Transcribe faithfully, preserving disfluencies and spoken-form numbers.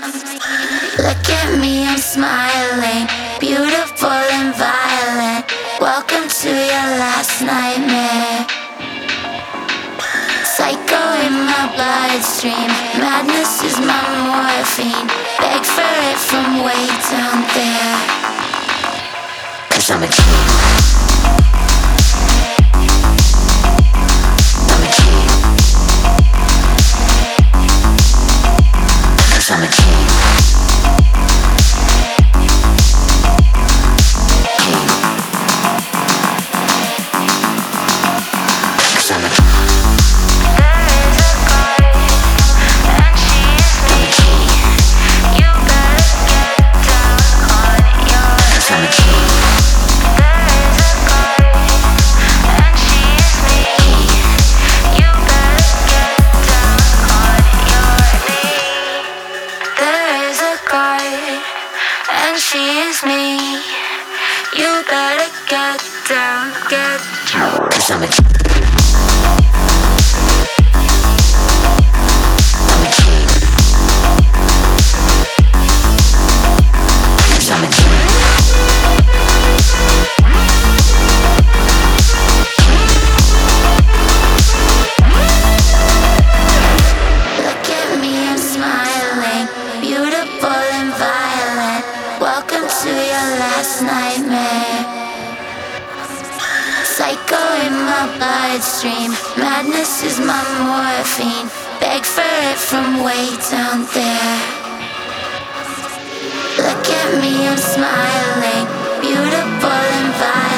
Look at me, I'm smiling, beautiful and violent. Welcome to your last nightmare. Psycho in my bloodstream, madness is my morphine. Beg for it from way down there, 'cause I'm a king. I'm a king. 'Cause I'm a king. King. 'Cause I'm a king. She is me. You better get down, get down. 'Cause I'm a king. I'm a king. 'Cause I'm a king. Look at me, I'm smiling, beautiful and violent. Welcome to your last nightmare. Psycho in my bloodstream, madness is my morphine. Beg for it from way down there. Look at me, I'm smiling, beautiful and violent.